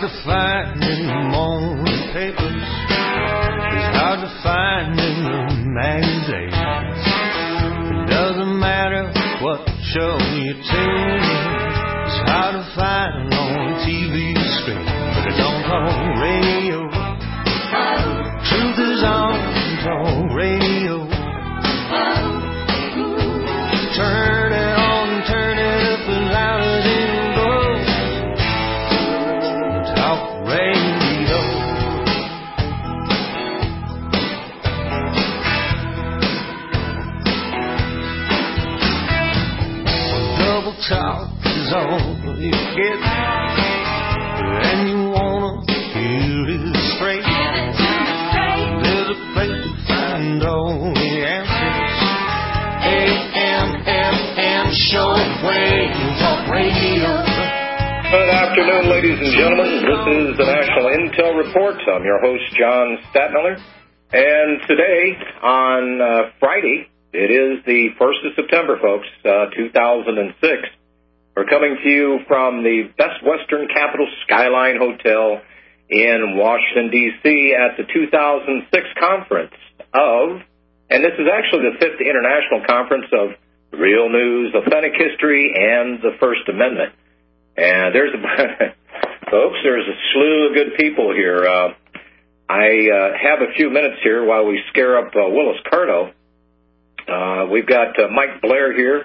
to find in the morning papers. It's hard to find in the magazines. It doesn't matter what show you tune in. It's hard to find on TV screen, but it's on talk radio. Truth is on talk radio. Turn it on, turn it up as loud as it goes. Talk radio. Double talk is all you get, and you wanna hear it straight. There's a place to find all the answers. AM shortwave talk radio. Good afternoon, ladies and gentlemen. This is the National Intel Report. I'm your host, John Stadtmiller. And today, on Friday, it is the 1st of September, folks, 2006. We're coming to you from the Best Western Capitol Skyline Hotel in Washington, D.C. at the 2006 conference of, and this is actually the 5th International Conference of Real News, Authentic History, and the First Amendment. And there's folks, there's a slew of good people here. I have a few minutes here while we scare up Willis Carto. We've got Mike Blair here.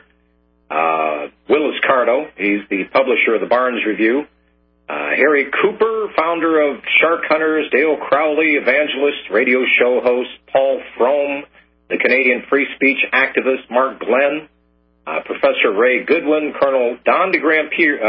Willis Carto, he's the publisher of the Barnes Review. Harry Cooper, founder of Shark Hunters. Dale Crowley, evangelist, radio show host. Paul Frome, the Canadian free speech activist. Mark Glenn, Professor Ray Goodwin. Colonel Don de Grand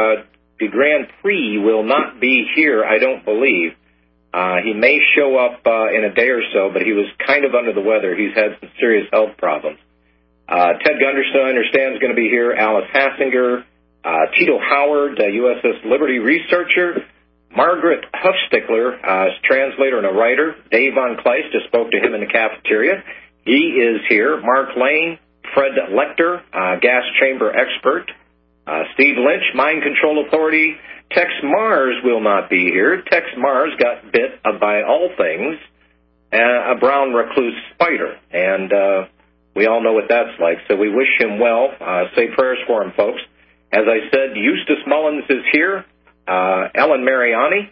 Prix will not be here, I don't believe. He may show up in a day or so, but he was kind of under the weather. He's had some serious health problems. Ted Gunderson, I understand, is going to be here. Alice Hassinger, Tito Howard, USS Liberty researcher. Margaret Huffstickler, translator and a writer. Dave Von Kleist, just spoke to him in the cafeteria. He is here. Mark Lane, Fred Lecter, gas chamber expert. Steve Lynch, Mind Control Authority. Tex Mars will not be here. Tex Mars got bit by all things, a brown recluse spider. And we all know what that's like, so we wish him well. Say prayers for him, folks. As I said, Eustace Mullins is here. Ellen Mariani.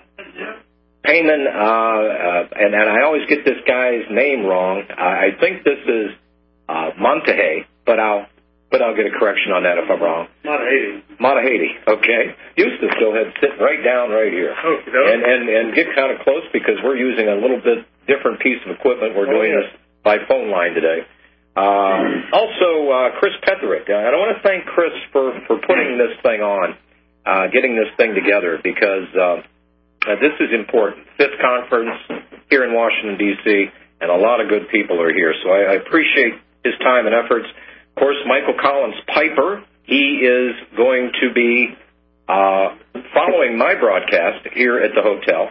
Payman, and I always get this guy's name wrong. I think this is Montahay, but I'll get a correction on that if I'm wrong. Montahay, okay. Eustace, go ahead, sit right down right here. And get kind of close because we're using a little bit different piece of equipment. We're doing this by phone line today. Also, Chris Petherick. And I want to thank Chris for putting this thing on, getting this thing together, because this is important. 5th conference here in Washington, D.C., and a lot of good people are here. So I appreciate his time and efforts. Of course, Michael Collins Piper, he is going to be following my broadcast here at the hotel.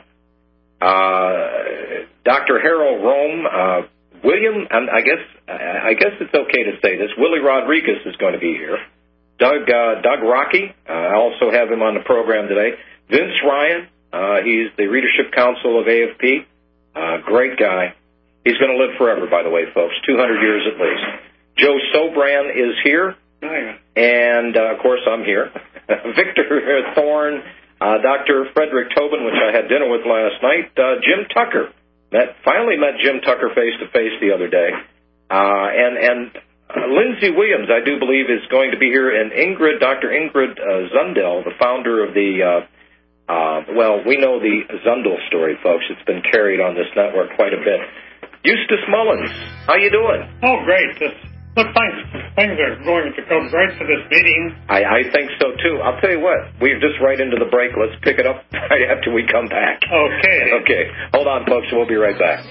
Dr. Harold Rome, William, and I guess it's okay to say this, Willie Rodriguez is going to be here. Doug Rocky, I also have him on the program today. Vince Ryan, he's the Readership Council of AFP. Great guy. He's going to live forever, by the way, folks, 200 years at least. Joe Sobran is here. And, of course, I'm here. Victor Thorne, Dr. Frederick Tobin, which I had dinner with last night. Jim Tucker. Finally met Jim Tucker face-to-face the other day. And Lindsay Williams, I do believe, is going to be here. And Dr. Ingrid Zundel, the founder of the, we know the Zundel story, folks. It's been carried on this network quite a bit. Eustace Mullins, how you doing? Oh, great. Look, things are going to go great for this meeting. I think so, too. I'll tell you what, we're just right into the break. Let's pick it up right after we come back. Okay. Hold on, folks. We'll be right back.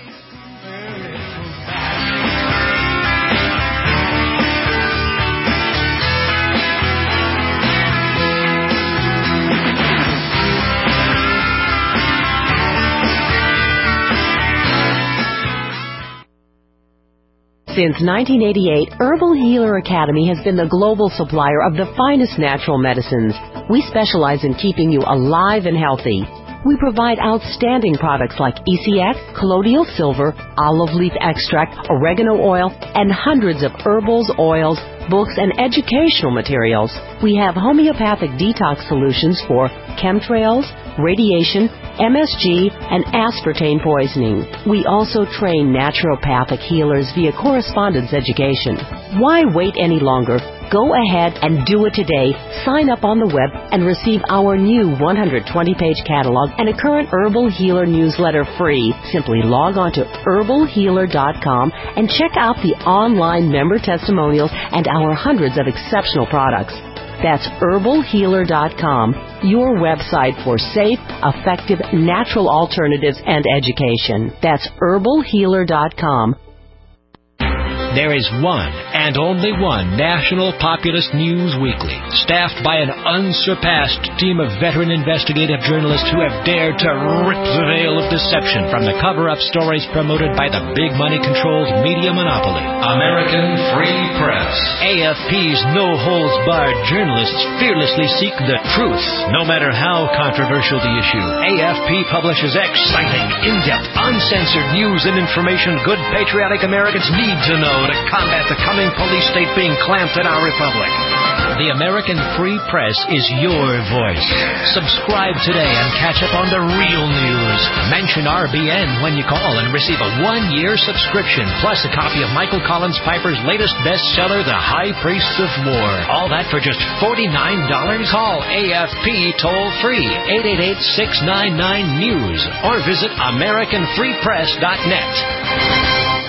Since 1988, Herbal Healer Academy has been the global supplier of the finest natural medicines. We specialize in keeping you alive and healthy. We provide outstanding products like ECX, colloidal silver, olive leaf extract, oregano oil, and hundreds of herbals, oils, books, and educational materials. We have homeopathic detox solutions for chemtrails, radiation, MSG, and aspartame poisoning. We also train naturopathic healers via correspondence education. Why wait any longer? Go ahead and do it today. Sign up on the web and receive our new 120-page catalog and a current Herbal Healer newsletter free. Simply log on to herbalhealer.com and check out the online member testimonials and our hundreds of exceptional products. That's herbalhealer.com, your website for safe, effective, natural alternatives and education. That's herbalhealer.com. There is one and only one national populist news weekly, staffed by an unsurpassed team of veteran investigative journalists who have dared to rip the veil of deception from the cover-up stories promoted by the big money-controlled media monopoly. American Free Press. AFP's no-holds-barred journalists fearlessly seek the truth, no matter how controversial the issue. AFP publishes exciting, in-depth, uncensored news and information good patriotic Americans need to know to combat the coming police state being clamped in our republic. The American Free Press is your voice. Subscribe today and catch up on the real news. Mention RBN when you call and receive a 1-year subscription, plus a copy of Michael Collins Piper's latest bestseller, The High Priests of War. All that for just $49. Call AFP toll-free, 888-699-NEWS, or visit AmericanFreePress.net.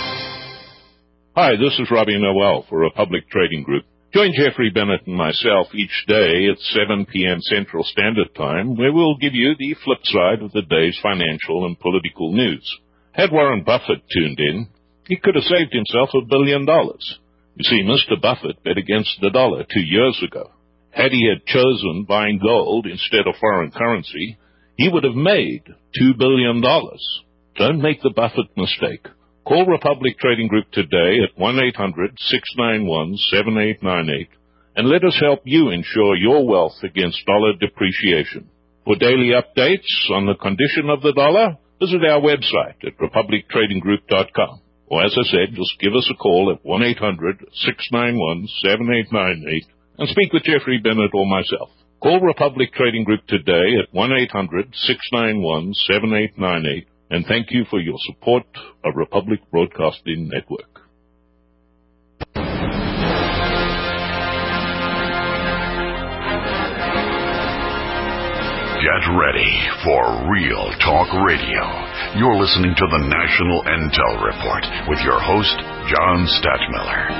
Hi, this is Robbie Noel for Republic Trading Group. Join Jeffrey Bennett and myself each day at 7 p.m. Central Standard Time, where we'll give you the flip side of the day's financial and political news. Had Warren Buffett tuned in, he could have saved himself $1 billion. You see, Mr. Buffett bet against the dollar 2 years ago. Had he had chosen buying gold instead of foreign currency, he would have made $2 billion. Don't make the Buffett mistake. Call Republic Trading Group today at 1-800-691-7898 and let us help you ensure your wealth against dollar depreciation. For daily updates on the condition of the dollar, visit our website at republictradinggroup.com. Or as I said, just give us a call at 1-800-691-7898 and speak with Jeffrey Bennett or myself. Call Republic Trading Group today at 1-800-691-7898. And thank you for your support of Republic Broadcasting Network. Get ready for Real Talk Radio. You're listening to the National Intel Report with your host, John Stadtmiller.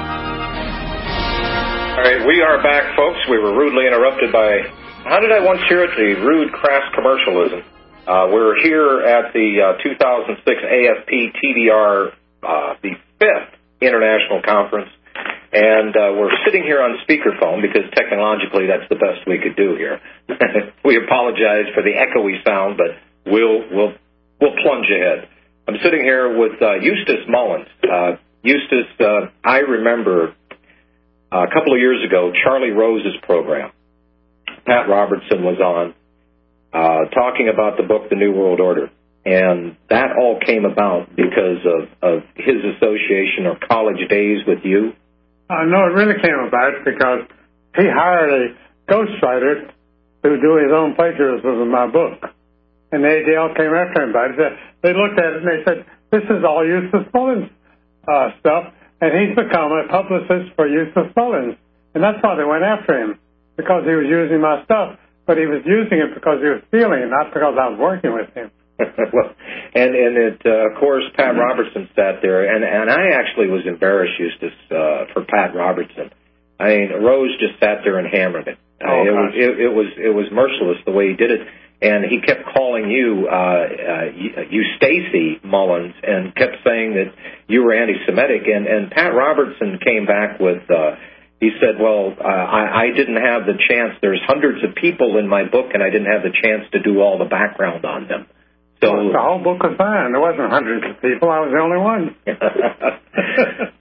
All right, we are back, folks. We were rudely interrupted by, how did I once hear it, the rude, crass commercialism. We're here at the 2006 AFP TDR, the 5th International Conference, and we're sitting here on speakerphone because technologically that's the best we could do here. We apologize for the echoey sound, but we'll plunge ahead. I'm sitting here with Eustace Mullins. Eustace, I remember a couple of years ago, Charlie Rose's program. Pat Robertson was on. Talking about the book, The New World Order. And that all came about because of his association or college days with you? No, it really came about because he hired a ghostwriter to do his own plagiarism of my book. And the ADL came after him about it. They looked at it and they said, this is all Eustace Mullins stuff. And he's become a publicist for Eustace Mullins. And that's why they went after him, because he was using my stuff. But he was using it because he was stealing it, not because I was working with him. Well, and of course, Pat Robertson sat there, and I actually was embarrassed, Eustace, for Pat Robertson. I mean, Rose just sat there and hammered it. It was merciless the way he did it, and he kept calling you Stacey Mullins, and kept saying that you were anti-Semitic. And Pat Robertson came back with. He said, well, I didn't have the chance. There's hundreds of people in my book, and I didn't have the chance to do all the background on them. So the whole book was mine. There wasn't hundreds of people. I was the only one.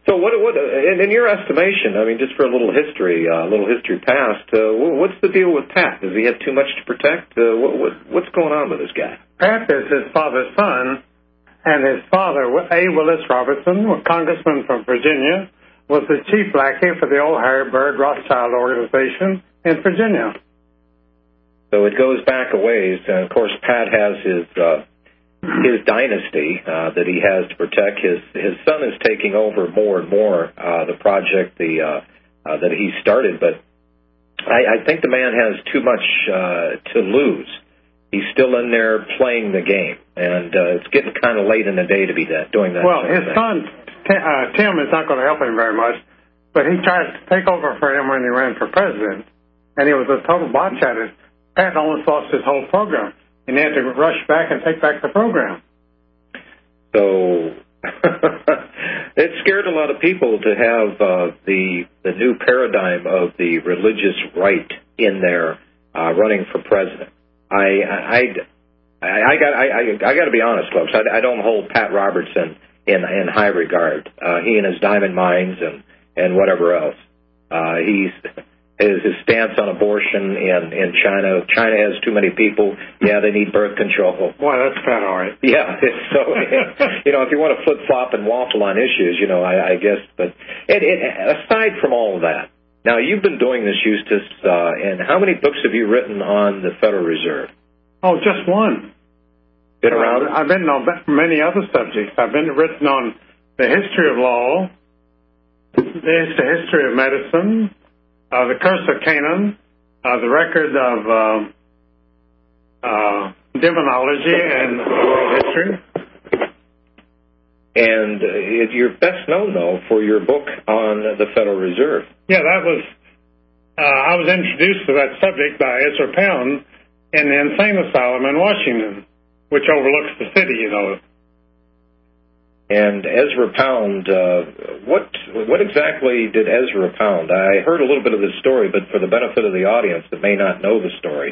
So what, in your estimation, I mean, just for a little history past, what's the deal with Pat? Does he have too much to protect? What's going on with this guy? Pat is his father's son, and his father, A. Willis Robertson, a congressman from Virginia, was the chief lackey for the old Harry Byrd Rothschild organization in Virginia. So it goes back a ways, and of course Pat has his dynasty that he has to protect. His son is taking over more and more the project that he started, but I think the man has too much to lose. He's still in there playing the game, and it's getting kind of late in the day to be doing that. Well, his son, Tim, is not going to help him very much, but he tried to take over for him when he ran for president, and he was a total botch at it. Pat almost lost his whole program, and he had to rush back and take back the program. So it scared a lot of people to have the new paradigm of the religious right in there running for president. I got to be honest, folks. I don't hold Pat Robertson in high regard. He and his diamond mines and whatever else. His stance on abortion in China. China has too many people. Yeah, they need birth control. Boy, that's Pat, all right. Yeah. So if you want to flip flop and waffle on issues, I guess. But aside from all of that. Now, you've been doing this, Eustace, and how many books have you written on the Federal Reserve? Oh, just one. Been around? I've been on many other subjects. I've been written on the history of law, the history of medicine, the curse of Canaan, the record of demonology and world history. And you're best known, though, for your book on the Federal Reserve. Yeah, that was, I was introduced to that subject by Ezra Pound in the insane asylum in Washington, which overlooks the city, And Ezra Pound, what exactly did Ezra Pound? I heard a little bit of this story, but for the benefit of the audience that may not know the story,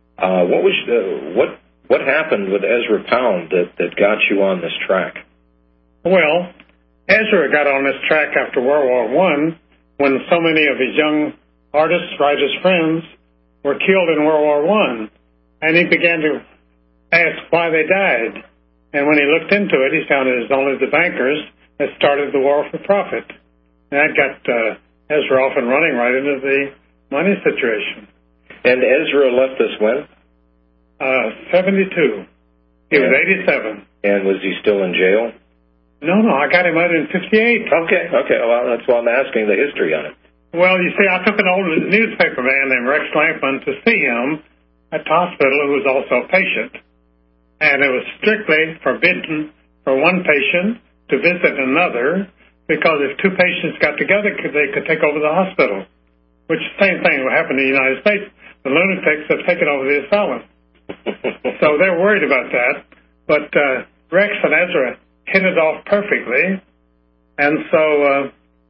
what happened with Ezra Pound that got you on this track? Well, Ezra got on this track after World War I when so many of his young artists, writers, friends were killed in World War I. And he began to ask why they died. And when he looked into it, he found it was only the bankers that started the war for profit. And that got Ezra off and running right into the money situation. And Ezra left us when? 72. He was 87. And was he still in jail? No, I got him out in 58. Okay. Well, that's why I'm asking the history on it. Well, you see, I took an old newspaper man named Rex Lampman to see him at the hospital, who was also a patient. And it was strictly forbidden for one patient to visit another, because if two patients got together, they could take over the hospital, which is the same thing would happen in the United States. The lunatics have taken over the asylum. So they're worried about that. But Rex and Ezra hit it off perfectly. And so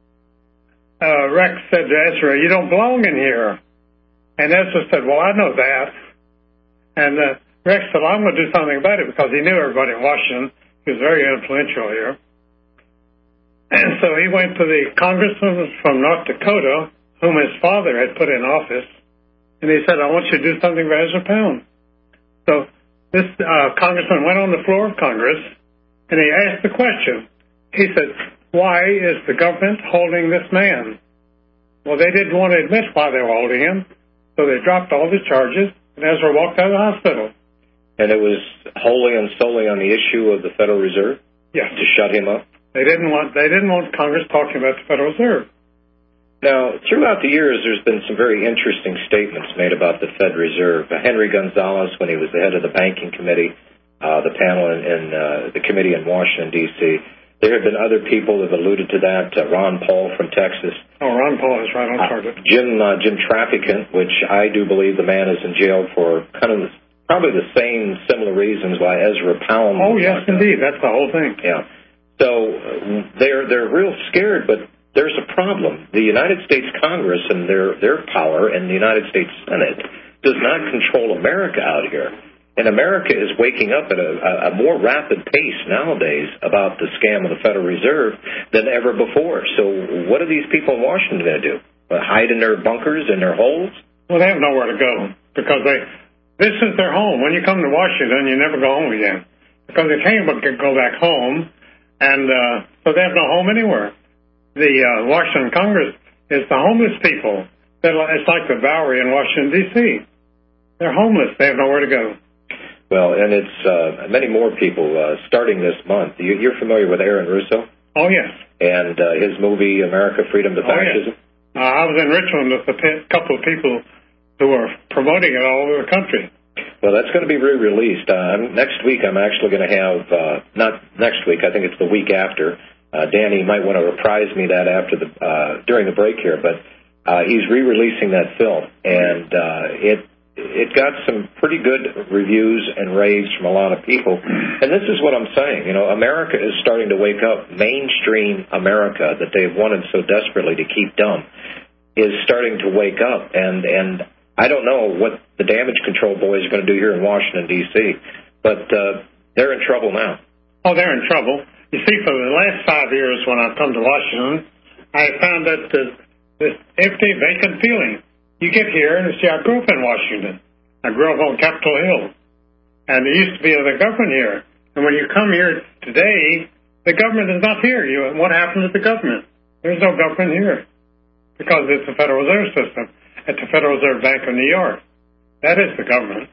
Rex said to Ezra, "You don't belong in here." And Ezra said, "Well, I know that." And Rex said, "Well, I'm going to do something about it," because he knew everybody in Washington. He was very influential here. And so he went to the congressman from North Dakota, whom his father had put in office, and he said, "I want you to do something for Ezra Pound." So this congressman went on the floor of Congress, and he asked the question. He said, "Why is the government holding this man?" Well, they didn't want to admit why they were holding him, so they dropped all the charges, and Ezra walked out of the hospital. And it was wholly and solely on the issue of the Federal Reserve? Yes. To shut him up? They didn't want Congress talking about the Federal Reserve. Now, throughout the years, there's been some very interesting statements made about the Fed Reserve. Henry Gonzalez, when he was the head of the Banking Committee, the panel in the committee in Washington, D.C., there have been other people that have alluded to that. Ron Paul from Texas. Oh, Ron Paul is right on target. Jim Traficant, which I do believe the man is in jail for kind of probably the same similar reasons why Ezra Pound. Oh, yes, indeed. That's the whole thing. Yeah. So they're real scared, but there's a problem. The United States Congress and their power and the United States Senate does not control America out here. And America is waking up at a more rapid pace nowadays about the scam of the Federal Reserve than ever before. So what are these people in Washington going to do? Hide in their bunkers, in their holes? Well, they have nowhere to go because this is their home. When you come to Washington, you never go home again because they can't go back home, and so they have no home anywhere. The Washington Congress is the homeless people. It's like the Bowery in Washington, D.C. They're homeless. They have nowhere to go. Well, and it's many more people starting this month. You're familiar with Aaron Russo? Oh, yes. And his movie, America, Freedom to Fascism? Yes. I was in Richmond with a couple of people who are promoting it all over the country. Well, that's going to be re-released. Next week I'm actually going to have, not next week, I think it's the week after. Danny might want to reprise me that after during the break here, but he's re-releasing that film, and it got some pretty good reviews and raves from a lot of people. And this is what I'm saying. America is starting to wake up. Mainstream America that they've wanted so desperately to keep dumb is starting to wake up. And I don't know what the damage control boys are going to do here in Washington, D.C., but they're in trouble now. Oh, they're in trouble. You see, for the last 5 years when I've come to Washington, I found that this empty, vacant feeling. You get here and see, I grew up in Washington. I grew up on Capitol Hill. And there used to be another government here. And when you come here today, the government is not here. What happened to the government? There's no government here because it's the Federal Reserve System at the Federal Reserve Bank of New York. That is the government.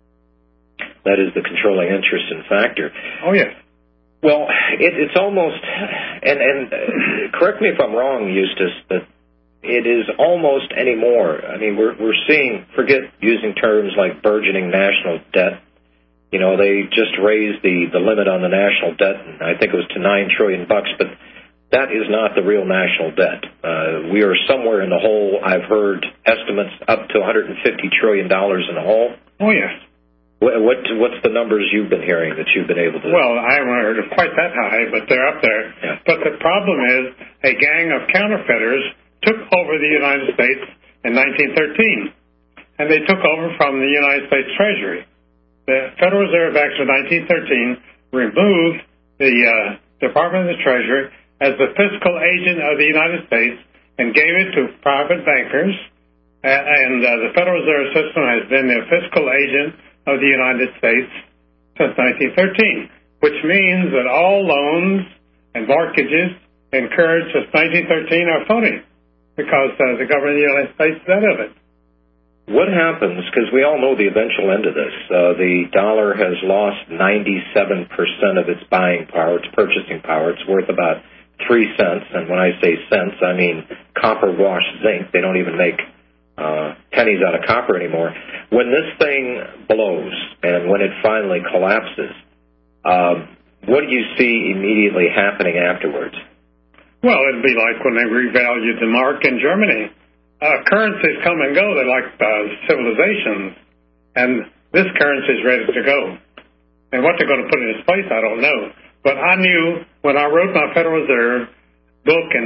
That is the controlling interest and factor. Oh, yes. Well, it's almost, and correct me if I'm wrong, Eustace, but it is almost anymore. I mean, we're seeing, forget using terms like burgeoning national debt. They just raised the limit on the national debt, and I think it was to $9 trillion, but that is not the real national debt. We are somewhere in the hole. I've heard estimates up to $150 trillion in the hole. Oh, yes. What's the numbers you've been hearing that you've been able to... Well, I haven't heard of quite that high, but they're up there. Yeah. But the problem is a gang of counterfeiters took over the United States in 1913, and they took over from the United States Treasury. The Federal Reserve Act of 1913 removed the Department of the Treasury as the fiscal agent of the United States and gave it to private bankers, and the Federal Reserve System has been the fiscal agent of the United States since 1913, which means that all loans and mortgages incurred since 1913 are phony because the government of the United States is out of it. What happens, because we all know the eventual end of this, the dollar has lost 97% of its buying power, its purchasing power. It's worth about 3 cents, and when I say cents, I mean copper washed zinc. They don't even make pennies out of copper anymore. When this thing blows and when it finally collapses, what do you see immediately happening afterwards? Well, it'd be like when they revalued the mark in Germany. Currencies come and go. They're like civilizations. And this currency is ready to go. And what they're going to put in its place, I don't know. But I knew when I wrote my Federal Reserve book in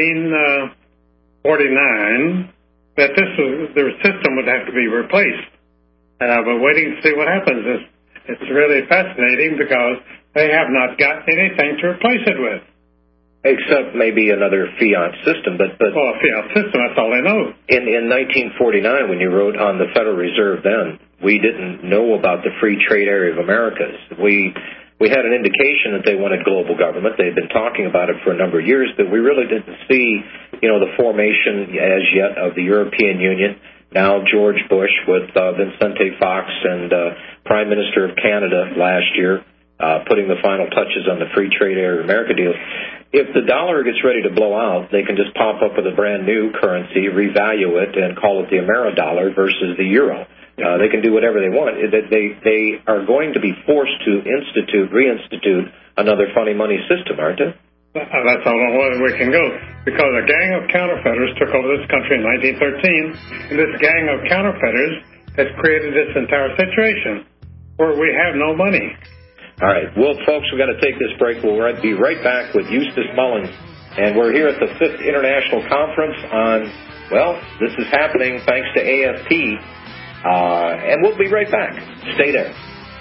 1949 that the system would have to be replaced. And I've been waiting to see what happens. It's really fascinating because they have not got anything to replace it with. Except maybe another fiat system, but well, a fiat system, that's all they know. In 1949, when you wrote on the Federal Reserve then, we didn't know about the free trade area of Americas. We had an indication that they wanted global government. They'd been talking about it for a number of years, but we really didn't see, the formation as yet of the European Union. Now George Bush with Vicente Fox and Prime Minister of Canada last year, putting the final touches on the free trade area of America deal. If the dollar gets ready to blow out, they can just pop up with a brand new currency, revalue it, and call it the Ameridollar versus the euro. They can do whatever they want. They are going to be forced to reinstitute another funny money system, aren't they? That's all the way we can go. Because a gang of counterfeiters took over this country in 1913, and this gang of counterfeiters has created this entire situation where we have no money. All right. Well, folks, we've got to take this break. We'll be right back with Eustace Mullins. And we're here at the 5th International Conference on, this is happening thanks to AFP. And we'll be right back. Stay there.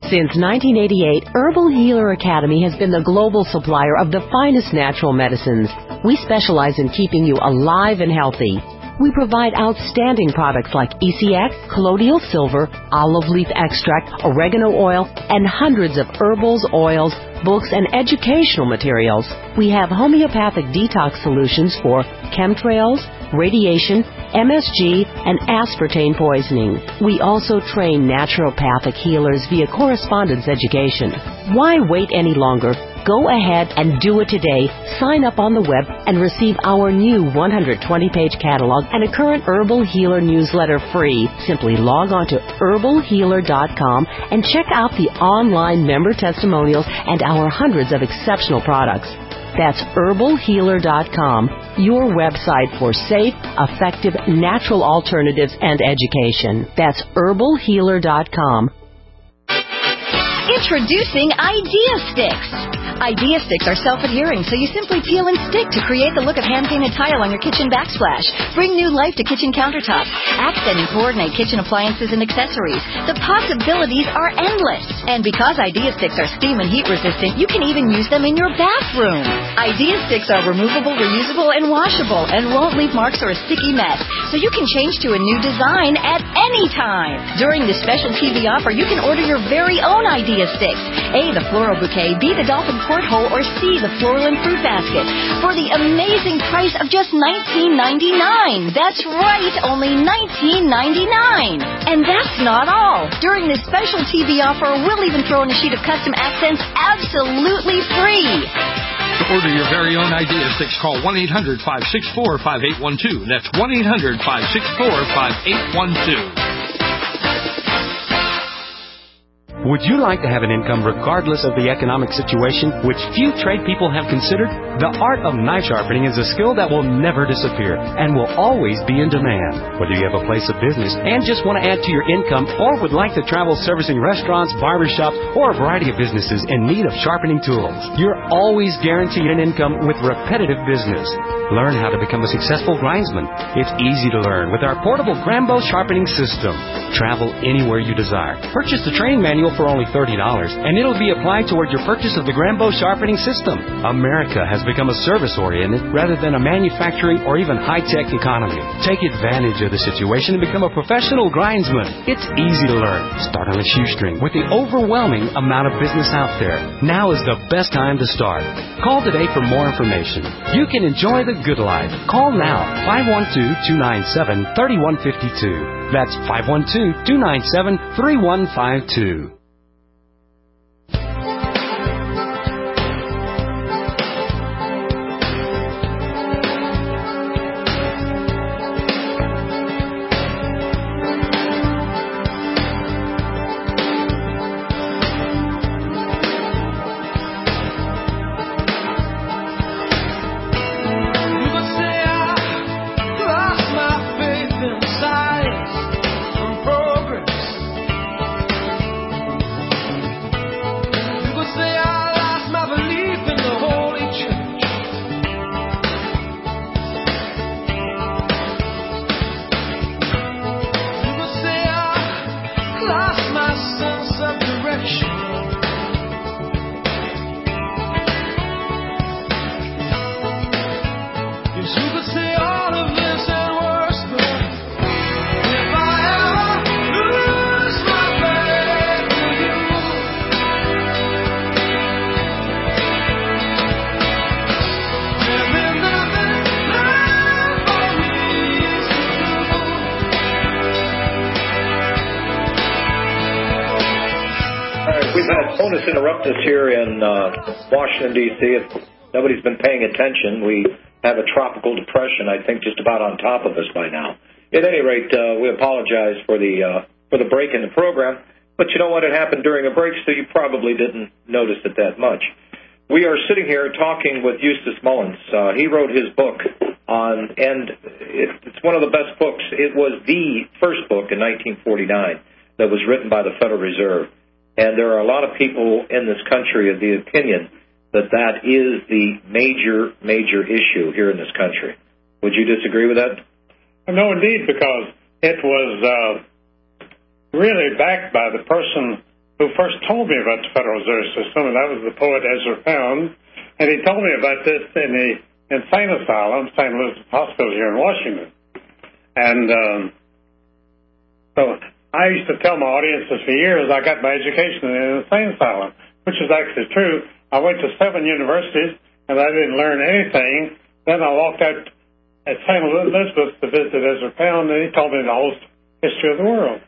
Since 1988, Herbal Healer Academy has been the global supplier of the finest natural medicines. We specialize in keeping you alive and healthy. We provide outstanding products like ECX, colloidal silver, olive leaf extract, oregano oil, and hundreds of herbals, oils, books, and educational materials. We have homeopathic detox solutions for chemtrails, radiation, MSG, and aspartame poisoning. We also train naturopathic healers via correspondence education. Why wait any longer? Go ahead and do it today. Sign up on the web and receive our new 120-page catalog and a current Herbal Healer newsletter free. Simply log on to herbalhealer.com and check out the online member testimonials and our hundreds of exceptional products. That's herbalhealer.com, your website for safe, effective, natural alternatives and education. That's herbalhealer.com. Introducing Idea Sticks. Idea Sticks are self-adhering, so you simply peel and stick to create the look of hand-painted tile on your kitchen backsplash. Bring new life to kitchen countertops. Accent and coordinate kitchen appliances and accessories. The possibilities are endless. And because Idea Sticks are steam and heat resistant, you can even use them in your bathroom. Idea Sticks are removable, reusable, and washable, and won't leave marks or a sticky mess, so you can change to a new design at any time. During this special TV offer, you can order your very own Idea Sticks. A, the floral bouquet, B, the dolphin porthole, or C, the floral and fruit basket, for the amazing price of just $19.99. That's right, only $19.99. And that's not all. During this special TV offer, we'll even throw in a sheet of custom accents absolutely free. To order your very own Idea Sticks, call 1-800-564-5812. That's 1-800-564-5812. Would you like to have an income regardless of the economic situation, which few trade people have considered? The art of knife sharpening is a skill that will never disappear and will always be in demand. Whether you have a place of business and just want to add to your income, or would like to travel servicing restaurants, barbershops, or a variety of businesses in need of sharpening tools, you're always guaranteed an income with repetitive business. Learn how to become a successful grindsman. It's easy to learn with our portable Grambo sharpening system. Travel anywhere you desire. Purchase the training manual for only $30, and it'll be applied toward your purchase of the Grambo sharpening system. America has become a service-oriented rather than a manufacturing or even high-tech economy. Take advantage of the situation and become a professional grindsman. It's easy to learn. Start on a shoestring with the overwhelming amount of business out there. Now is the best time to start. Call today for more information. You can enjoy the good life. Call now, 512-297-3152. That's 512-297-3152. Bonus interrupt us here in Washington, D.C. If nobody's been paying attention, we have a tropical depression, I think, just about on top of us by now. At any rate, we apologize for the break in the program, but you know what? It happened during a break, so you probably didn't notice it that much. We are sitting here talking with Eustace Mullins. He wrote his book and it's one of the best books. It was the first book in 1949 that was written by the Federal Reserve. And there are a lot of people in this country of the opinion that that is the major, major issue here in this country. Would you disagree with that? No, indeed, because it was really backed by the person who first told me about the Federal Reserve System, and that was the poet Ezra Pound. And he told me about this in the insane asylum, St. Elizabeth Hospital here in Washington. And so I used to tell my audiences for years I got my education in an insane asylum, which is actually true. I went to 7 universities, and I didn't learn anything. Then I walked out at St. Elizabeth to visit Ezra Pound, and he told me the whole history of the world.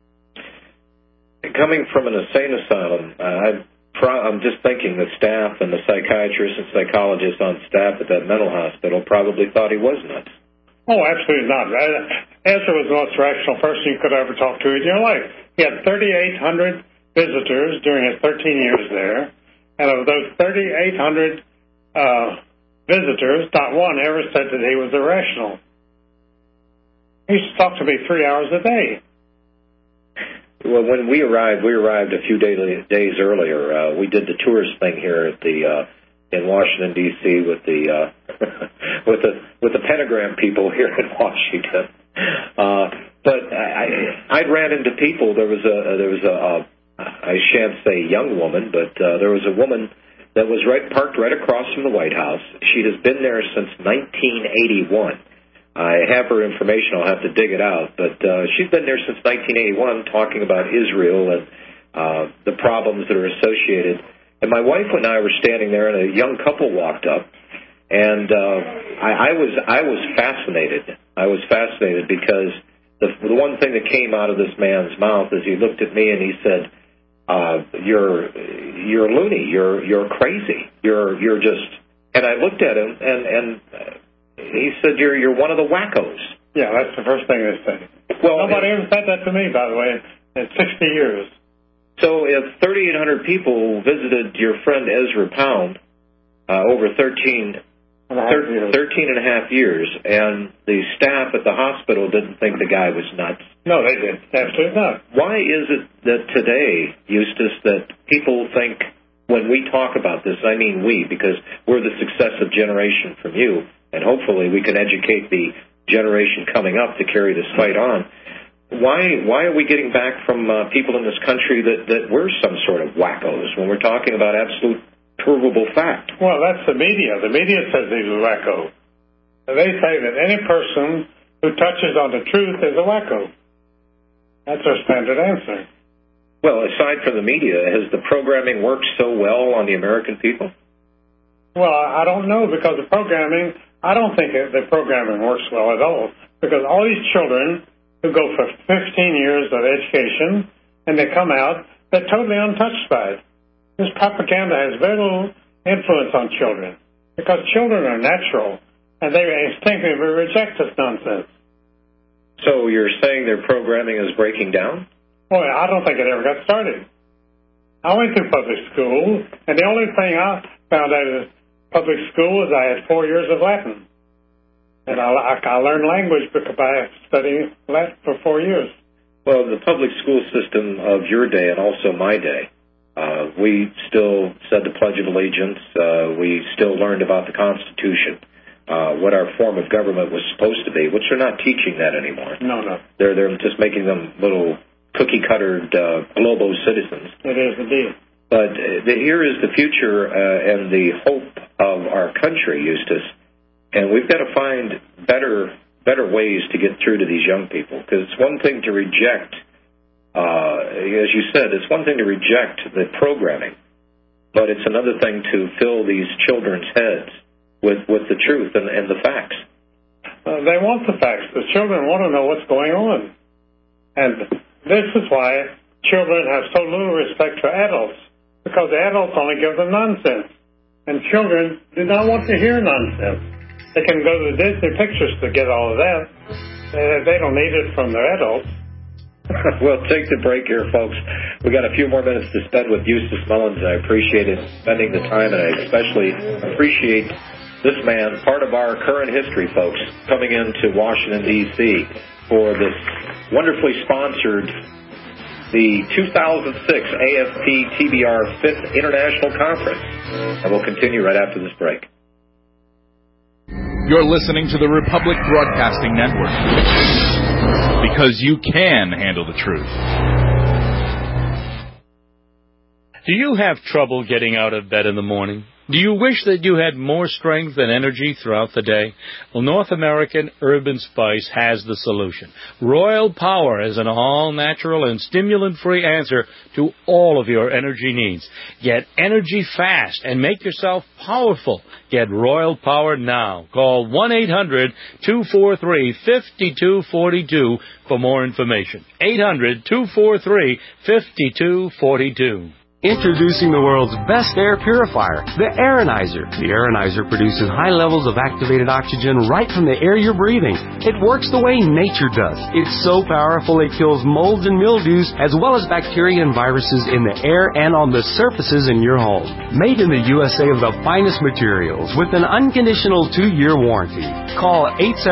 Coming from an insane asylum, I'm just thinking the staff and the psychiatrists and psychologists on staff at that mental hospital probably thought he was nuts. Oh, absolutely not. Ezra was the most rational person you could ever talk to in your life. He had 3,800 visitors during his 13 years there, and of those 3,800 visitors, not one ever said that he was irrational. He used to talk to me 3 hours a day. Well, when we arrived a few days earlier. We did the tourist thing here at in Washington D.C. with the with the pentagram people here in Washington. But I ran into people. There was a I shan't say young woman, but there was a woman that was parked right across from the White House. She has been there since 1981. I have her information. I'll have to dig it out. But she's been there since 1981 talking about Israel and the problems that are associated. And my wife and I were standing there, and a young couple walked up. And I was fascinated. I was fascinated because the one thing that came out of this man's mouth is he looked at me and he said, you're loony. You're crazy. You're just. And I looked at him and he said, you're one of the wackos. Yeah, that's the first thing they said. Well, nobody ever said that to me, by the way, in 60 years. So if 3,800 people visited your friend Ezra Pound over 13 and a half years, and the staff at the hospital didn't think the guy was nuts. No, they didn't. Absolutely not. Why is it that today, Eustace, that people think when we talk about this, I mean we, because we're the successive generation from you, and hopefully we can educate the generation coming up to carry this fight on. Why are we getting back from people in this country that we're some sort of wackos when we're talking about absolute provable fact? Well, that's the media. The media says he's a wacko. They say that any person who touches on the truth is a wacko. That's our standard answer. Well, aside from the media, has the programming worked so well on the American people? Well, I don't know, because the programming, I don't think the programming works well at all, because all these children who go for 15 years of education and they come out, they're totally untouched by it. This propaganda has very little influence on children, because children are natural and they instinctively reject this nonsense. So you're saying their programming is breaking down? Well, I don't think it ever got started. I went through public school, and the only thing I found out of public school is I had 4 years of Latin. And I learned language because I studied Latin for 4 years. Well, the public school system of your day and also my day, we still said the Pledge of Allegiance. We still learned about the Constitution, what our form of government was supposed to be, which they're not teaching that anymore. No. They're just making them little cookie-cuttered globo citizens. It is indeed. But here is the future and the hope of our country, Eustace. And we've got to find better ways to get through to these young people. Because it's one thing to reject, as you said, it's one thing to reject the programming. But it's another thing to fill these children's heads with the truth and the facts. They want the facts. The children want to know what's going on. And this is why children have so little respect for adults, because the adults only give them nonsense. And children do not want to hear nonsense. They can go to the Disney pictures to get all of that. They don't need it from their adults. We'll take the break here, folks. We got a few more minutes to spend with Eustace Mullins. I appreciate it spending the time, and I especially appreciate this man, part of our current history, folks, coming into Washington, D.C. for this wonderfully sponsored, the 2006 AFP-TBR 5th International Conference. And we'll continue right after this break. You're listening to the Republic Broadcasting Network, because you can handle the truth. Do you have trouble getting out of bed in the morning? Do you wish that you had more strength and energy throughout the day? Well, North American Herb & Spice has the solution. Royal Power is an all-natural and stimulant-free answer to all of your energy needs. Get energy fast and make yourself powerful. Get Royal Power now. Call 1-800-243-5242 for more information. 800-243-5242. Introducing the world's best air purifier, the Aeronizer. The Aeronizer produces high levels of activated oxygen right from the air you're breathing. It works the way nature does. It's so powerful it kills molds and mildews as well as bacteria and viruses in the air and on the surfaces in your home. Made in the USA of the finest materials with an unconditional 2-year warranty. Call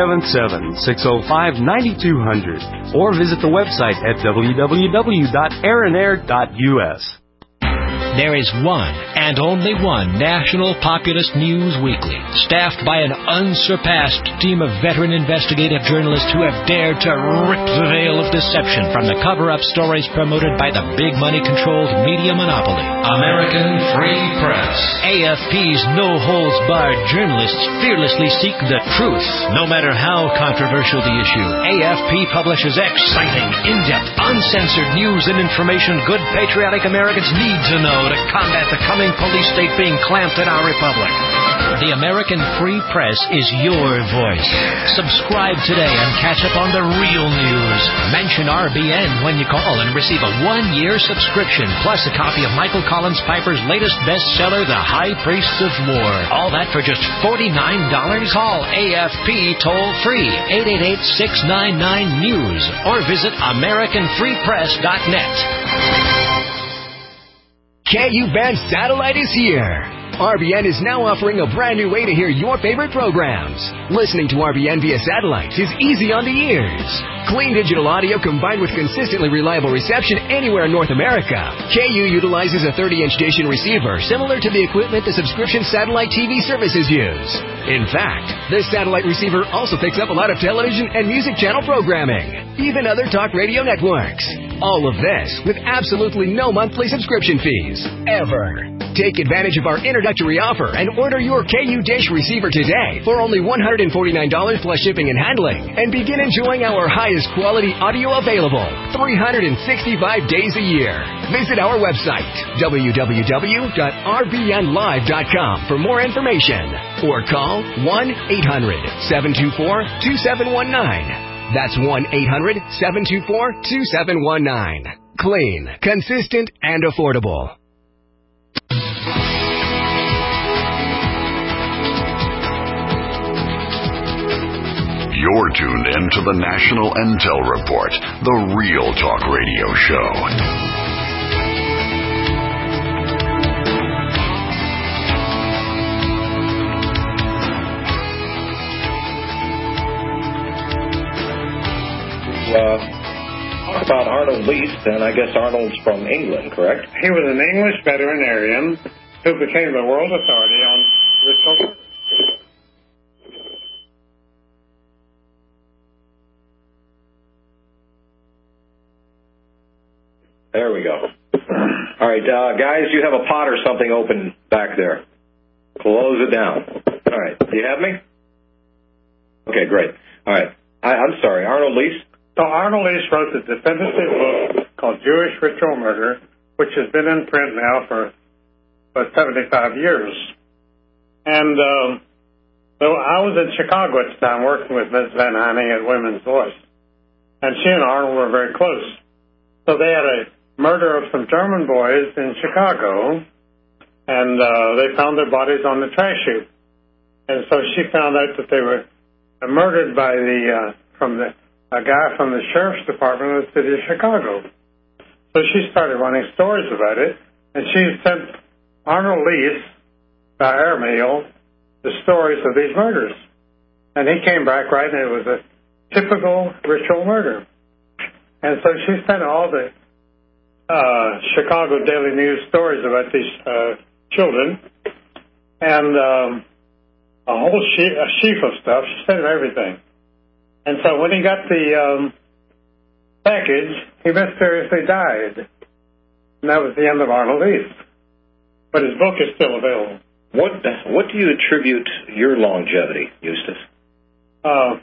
877-605-9200 or visit the website at www.aeronair.us. There is one and only one National Populist News Weekly, staffed by an unsurpassed team of veteran investigative journalists who have dared to rip the veil of deception from the cover-up stories promoted by the big money-controlled media monopoly, American Free Press. AFP's no-holds-barred journalists fearlessly seek the truth, no matter how controversial the issue. AFP publishes exciting, in-depth, uncensored news and information good patriotic Americans need to know to combat the coming police state being clamped in our republic. The American Free Press is your voice. Subscribe today and catch up on the real news. Mention RBN when you call and receive a 1-year subscription, plus a copy of Michael Collins Piper's latest bestseller, The High Priests of War. All that for just $49. Call AFP toll-free, 888-699-NEWS, or visit AmericanFreePress.net. KU-band Satellite is here. RBN is now offering a brand new way to hear your favorite programs. Listening to RBN via satellite is easy on the ears. Clean digital audio combined with consistently reliable reception anywhere in North America. KU utilizes a 30-inch dish and receiver similar to the equipment the subscription satellite TV services use. In fact, this satellite receiver also picks up a lot of television and music channel programming, even other talk radio networks. All of this with absolutely no monthly subscription fees, ever. Take advantage of our introductory offer and order your KU dish receiver today for only $149 plus shipping and handling, and begin enjoying our highest quality audio available 365 days a year. Visit our website, www.rbnlive.com, for more information, or call 1-800-724-2719. That's 1-800-724-2719. Clean, consistent, and affordable. You're tuned in to the National Intel Report, the Real Talk Radio Show. Talk about Arnold Least, and I guess Arnold's from England, correct? He was an English veterinarian who became the world authority on ritual murder. There we go. All right, guys, you have a pot or something open back there. Close it down. All right, do you have me? Okay, great. All right. I'm sorry, Arnold Least? So Arnold Least wrote the definitive book called Jewish Ritual Murder, which has been in print now for about 75 years. And so I was in Chicago at the time working with Ms. Van Heining at Women's Voice. And she and Arnold were very close. So they had a murder of some German boys in Chicago, and they found their bodies on the trash chute. And so she found out that they were murdered by a guy from the sheriff's department of the city of Chicago. So she started running stories about it, and she sent Arnold Least by airmail the stories of these murders. And he came back right, and it was a typical ritual murder. And so she sent all the Chicago Daily News stories about these children, and a whole sheaf of stuff. She sent him everything. And so when he got the package, he mysteriously died. And that was the end of Arnold Least. but his book is still available. What do you attribute your longevity, Eustace? I've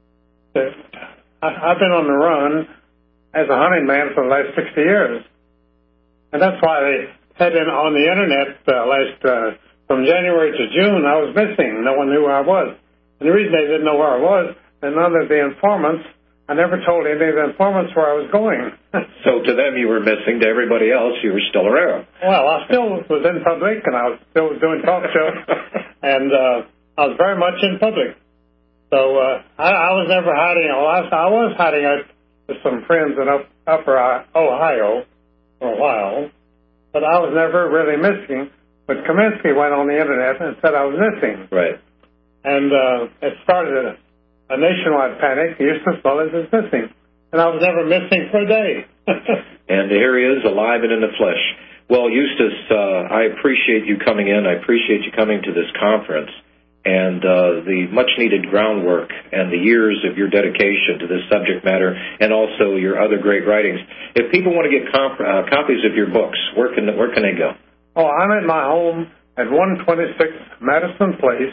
been on the run as a hunting man for the last 60 years. And that's why they said on the Internet from January to June, I was missing. No one knew where I was. And the reason they didn't know where I was, and none of the informants, I never told any of the informants where I was going. So to them you were missing. To everybody else, you were still around. Well, I still was in public, and I was still doing talk shows, and I was very much in public. So I was never hiding. I was hiding out with some friends in Upper Ohio for a while, but I was never really missing. But Kaminsky went on the Internet and said I was missing. Right. And it started a nationwide panic. Eustace Mullins is missing. And I was never missing for a day. And here he is, alive and in the flesh. Well, Eustace, I appreciate you coming in. I appreciate you coming to this conference. And the much-needed groundwork and the years of your dedication to this subject matter, and also your other great writings. If people want to get copies of your books, where can they go? Oh, I'm at my home at 126 Madison Place.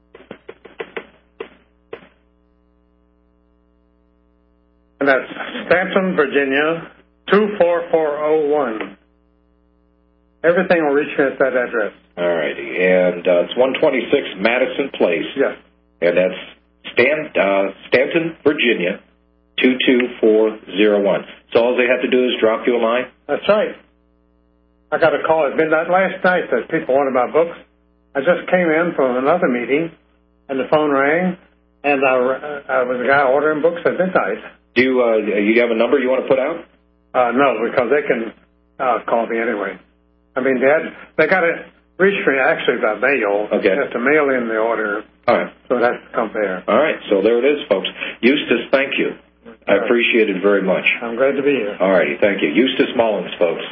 And that's Stanton, Virginia, 24401. Everything will reach me at that address. All righty. And it's 126 Madison Place. Yes. And that's Stanton, Virginia, 22401. So all they have to do is drop you a line? That's right. I got a call at midnight last night that people wanted my books. I just came in from another meeting, and the phone rang, and I was a guy ordering books at midnight. Do you have a number you want to put out? No, because they can call me anyway. I mean, they got to reach me actually by mail. Okay. They have to mail in the order. All right. So it has to come there. All right. So there it is, folks. Eustace, thank you. I appreciate it very much. I'm glad to be here. All righty. Thank you. Eustace Mullins, folks.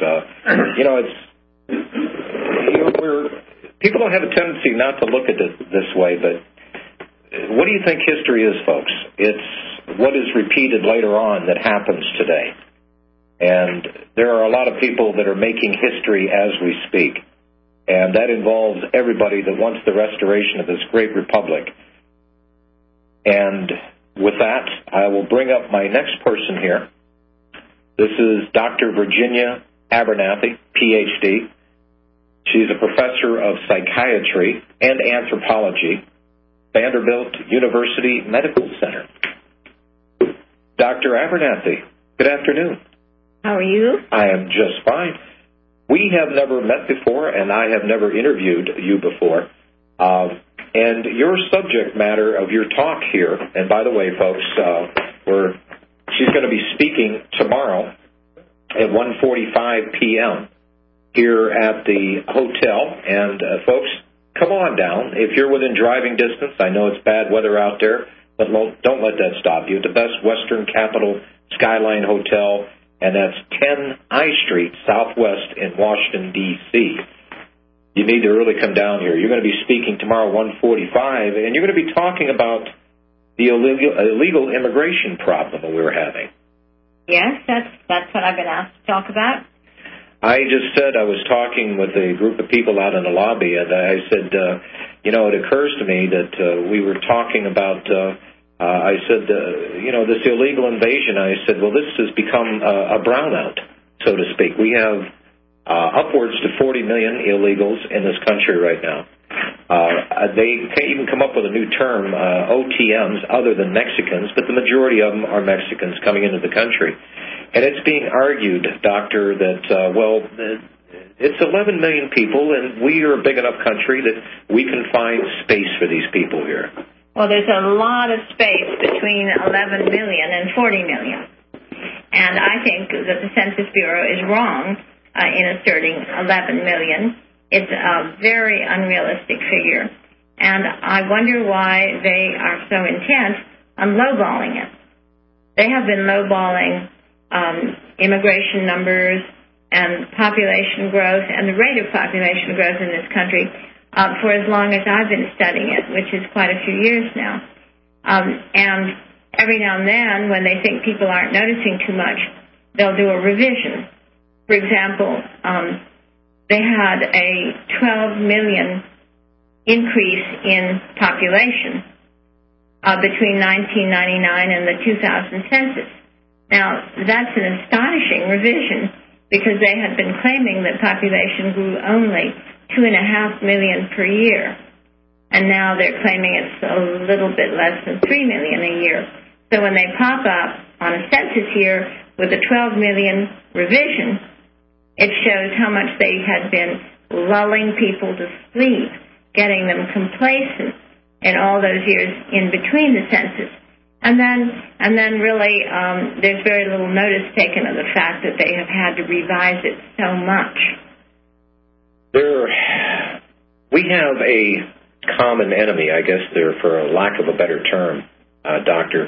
People don't have a tendency not to look at it this way, but what do you think history is, folks? It's what is repeated later on that happens today. And there are a lot of people that are making history as we speak. And that involves everybody that wants the restoration of this great republic. And with that, I will bring up my next person here. This is Dr. Virginia Abernathy, Ph.D. She's a professor of psychiatry and anthropology, Vanderbilt University Medical Center. Dr. Abernathy, good afternoon. How are you? I am just fine. We have never met before, and I have never interviewed you before. And your subject matter of your talk here, and by the way, folks, she's going to be speaking tomorrow at 1:45 p.m. here at the hotel. And, folks, come on down. If you're within driving distance, I know it's bad weather out there, but don't let that stop you. At the best Western Capital Skyline Hotel, and that's 10 I Street, Southwest in Washington, D.C. You need to really come down here. You're going to be speaking tomorrow, 1:45, and you're going to be talking about the illegal immigration problem that we were having. Yes, that's what I've been asked to talk about. I just said I was talking with a group of people out in the lobby, and I said, it occurs to me that we were talking about, I said, this illegal invasion. I said, well, this has become a brownout, so to speak. We have upwards to 40 million illegals in this country right now. They can't even come up with a new term, OTMs, other than Mexicans, but the majority of them are Mexicans coming into the country. And it's being argued, Doctor, that, it's 11 million people, and we are a big enough country that we can find space for these people here. Well, there's a lot of space between 11 million and 40 million. And I think that the Census Bureau is wrong in asserting 11 million. It's a very unrealistic figure. And I wonder why they are so intent on lowballing it. They have been lowballing immigration numbers and population growth and the rate of population growth in this country for as long as I've been studying it, which is quite a few years now. And every now and then, when they think people aren't noticing too much, they'll do a revision. For example, they had a 12 million increase in population between 1999 and the 2000 census. Now, that's an astonishing revision because they had been claiming that population grew only 2.5 million per year. And now they're claiming it's a little bit less than 3 million a year. So when they pop up on a census year with a 12 million revision, it shows how much they had been lulling people to sleep, getting them complacent in all those years in between the census. And then really there's very little notice taken of the fact that they have had to revise it so much. We have a common enemy, I guess, there, for a lack of a better term, Doctor,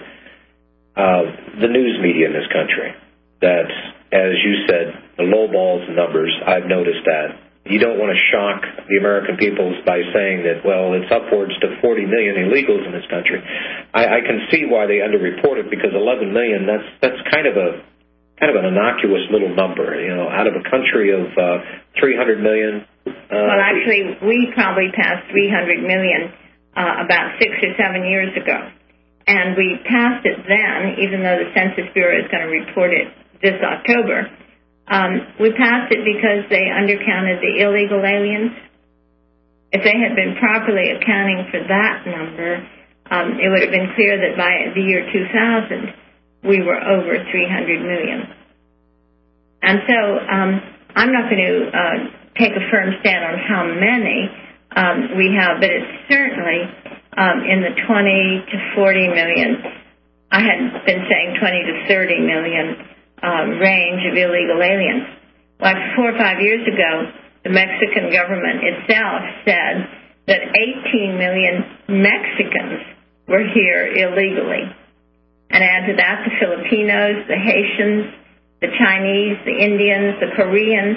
the news media in this country. That, as you said, the lowballs numbers, I've noticed that. You don't want to shock the American people by saying that, well, it's upwards to 40 million illegals in this country. I can see why they underreport it, because 11 million, that's kind of an innocuous little number, out of a country of 300 million. Well, actually, we probably passed 300 million about 6 or 7 years ago. And we passed it then, even though the Census Bureau is going to report it this October. We passed it because they undercounted the illegal aliens. If they had been properly accounting for that number, it would have been clear that by the year 2000, we were over 300 million. And so I'm not going to take a firm stand on how many we have, but it's certainly in the 20 to 40 million. I had been saying 20 to 30 million range of illegal aliens. Like 4 or 5 years ago, the Mexican government itself said that 18 million Mexicans were here illegally. And add to that the Filipinos, the Haitians, the Chinese, the Indians, the Koreans,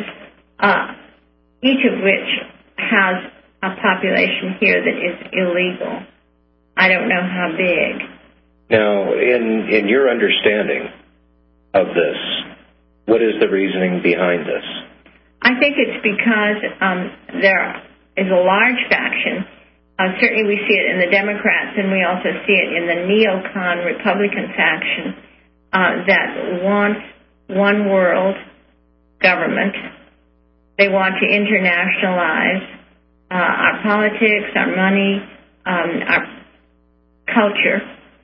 each of which has a population here that is illegal. I don't know how big. Now, in your understanding of this, what is the reasoning behind this? I think it's because there is a large faction. Certainly we see it in the Democrats, and we also see it in the neocon Republican faction that wants one world government. They want to internationalize our politics, our money, our culture.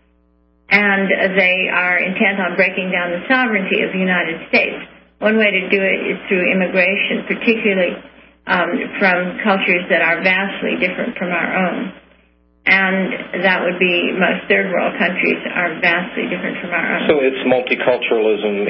And they are intent on breaking down the sovereignty of the United States. One way to do it is through immigration, particularly from cultures that are vastly different from our own. And that would be most third world countries are vastly different from our own. So it's multiculturalism,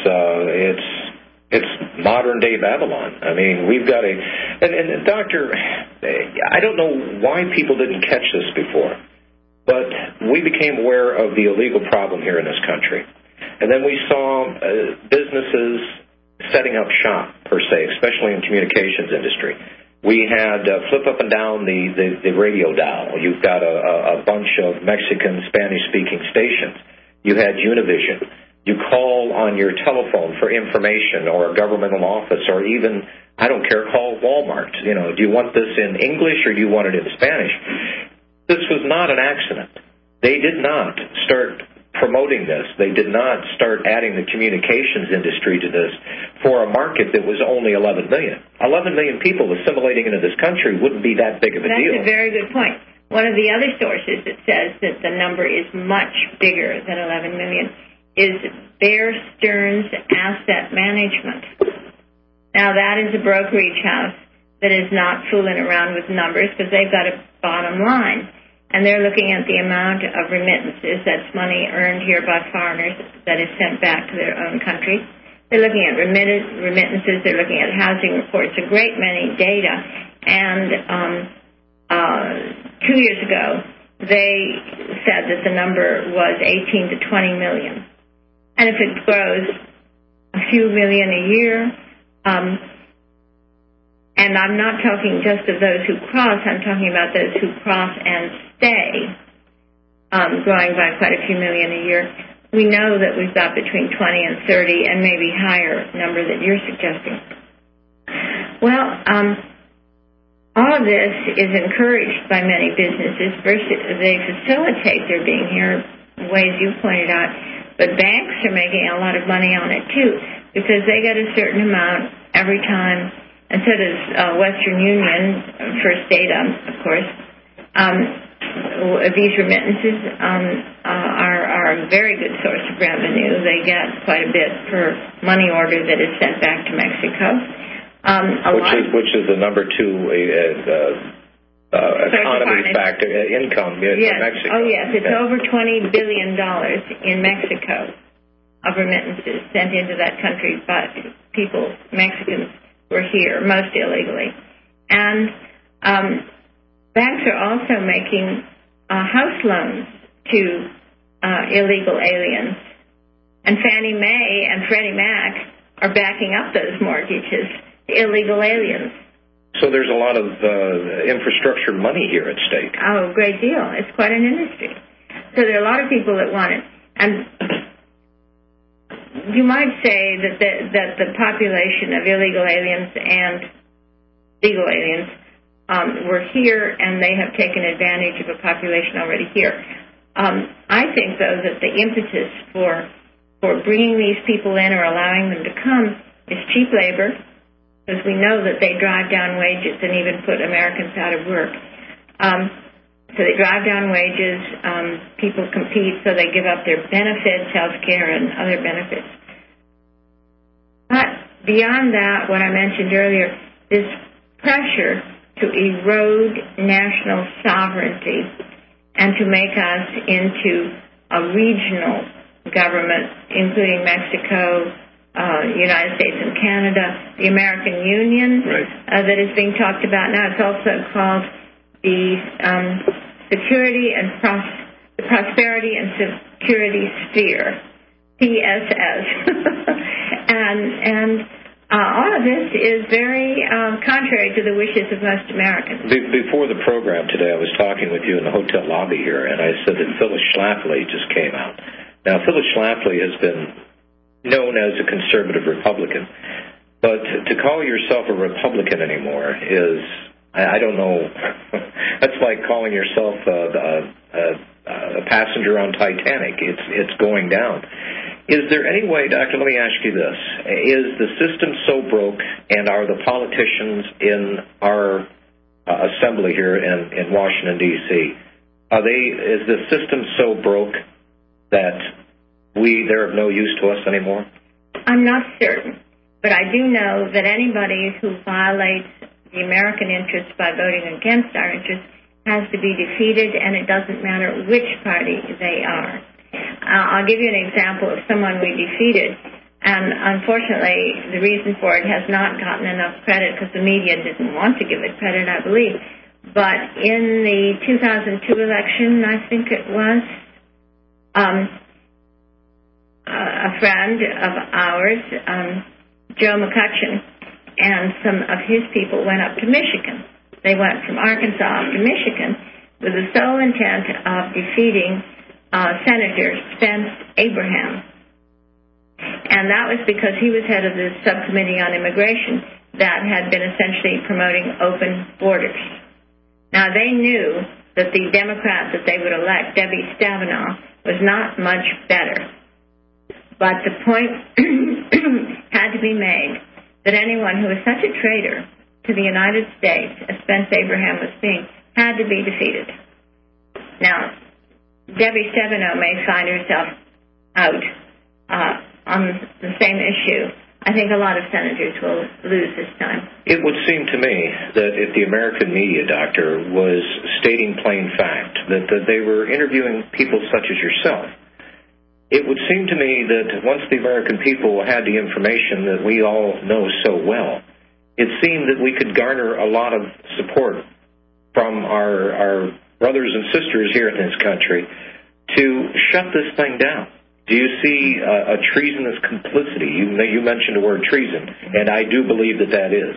it's modern day Babylon. I mean, we've got and Doctor, I don't know why people didn't catch this before. But we became aware of the illegal problem here in this country. And then we saw businesses setting up shop, per se, especially in the communications industry. We had flip up and down the radio dial. You've got a bunch of Mexican, Spanish-speaking stations. You had Univision. You call on your telephone for information or a governmental office or even, I don't care, call Walmart. Do you want this in English or do you want it in Spanish? This was not an accident. They did not start promoting this. They did not start adding the communications industry to this for a market that was only 11 million. 11 million people assimilating into this country wouldn't be that big of a deal. That's a very good point. One of the other sources that says that the number is much bigger than 11 million is Bear Stearns Asset Management. Now, that is a brokerage house that is not fooling around with numbers because they've got a bottom line. And they're looking at the amount of remittances, that's money earned here by foreigners that is sent back to their own country. They're looking at remittances, they're looking at housing reports, a great many data. And 2 years ago, they said that the number was 18 to 20 million. And if it grows a few million a year, and I'm not talking just of those who cross, I'm talking about those who cross and stay, growing by quite a few million a year. We know that we've got between 20 and 30 and maybe higher number that you're suggesting. Well, all of this is encouraged by many businesses. First, they facilitate their being here in ways you pointed out, but banks are making a lot of money on it too, because they get a certain amount every time, and so does Western Union, First Data, of course. These remittances are a very good source of revenue. They get quite a bit per money order that is sent back to Mexico. Which is the number 2 economy factor, income in Mexico. Oh, yes. It's over $20 billion in Mexico of remittances sent into that country by people, Mexicans who are here, most illegally. And banks are also making house loans to illegal aliens. And Fannie Mae and Freddie Mac are backing up those mortgages to illegal aliens. So there's a lot of infrastructure money here at stake. Oh, a great deal. It's quite an industry. So there are a lot of people that want it. And you might say that the population of illegal aliens and legal aliens were here, and they have taken advantage of a population already here. I think, though, that the impetus for bringing these people in or allowing them to come is cheap labor, because we know that they drive down wages and even put Americans out of work. So they drive down wages, people compete, so they give up their benefits, health care, and other benefits. But beyond that, what I mentioned earlier, this pressure to erode national sovereignty and to make us into a regional government, including Mexico, United States and Canada, the American Union, that is being talked about now. It's also called the Security and Prosperity and Security Sphere, PSS. and all of this is very contrary to the wishes of most Americans. Before the program today, I was talking with you in the hotel lobby here, and I said that Phyllis Schlafly just came out. Now, Phyllis Schlafly has been known as a conservative Republican, but to call yourself a Republican anymore is, I don't know, that's like calling yourself a passenger on Titanic. It's going down. Is there any way, Doctor, let me ask you this, is the system so broke, and are the politicians in our assembly here in Washington, D.C., is the system so broke that they're of no use to us anymore? I'm not certain, but I do know that anybody who violates the American interests by voting against our interests has to be defeated, and it doesn't matter which party they are. I'll give you an example of someone we defeated, and unfortunately the reason for it has not gotten enough credit because the media didn't want to give it credit, I believe. But in the 2002 election, I think it was, a friend of ours, Joe McCutcheon, and some of his people went up to Michigan. They went from Arkansas up to Michigan with the sole intent of defeating Senator Spence Abraham. And that was because he was head of the subcommittee on immigration that had been essentially promoting open borders. Now, they knew that the Democrat that they would elect, Debbie Stabenow, was not much better. But the point had to be made that anyone who was such a traitor to the United States, as Spence Abraham was being, had to be defeated. Now, Debbie Stabenow may find herself out on the same issue. I think a lot of senators will lose this time. It would seem to me that if the American media, Doctor, was stating plain fact, that they were interviewing people such as yourself, it would seem to me that once the American people had the information that we all know so well, it seemed that we could garner a lot of support from our brothers and sisters here in this country to shut this thing down. Do you see a treasonous complicity? You mentioned the word treason, and I do believe that is.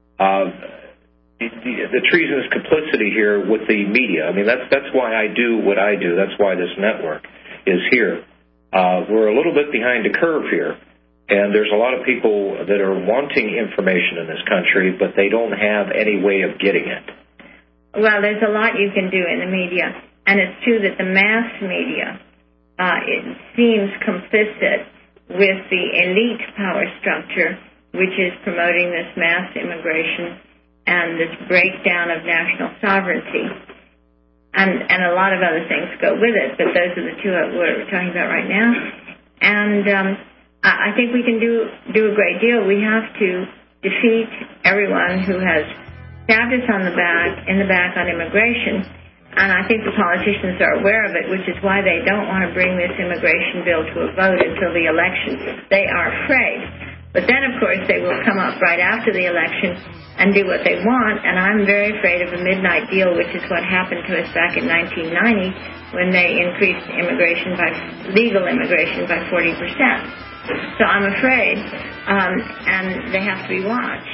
The treasonous complicity here with the media. I mean, that's why I do what I do. That's why this network is here. We're a little bit behind the curve here, And there's a lot of people that are wanting information in this country, but they don't have any way of getting it. Well, there's a lot you can do in the media, and it's true that the mass media, it seems complicit with the elite power structure, which is promoting this mass immigration and this breakdown of national sovereignty. And a lot of other things go with it, but those are the two we're talking about right now. And I think we can do a great deal. We have to defeat everyone who has stabbed us in the back on immigration. And I think the politicians are aware of it, which is why they don't want to bring this immigration bill to a vote until the election. They are afraid. But then, of course, they will come up right after the election and do what they want. And I'm very afraid of a midnight deal, which is what happened to us back in 1990 when they increased legal immigration by 40%. So I'm afraid, and they have to be watched.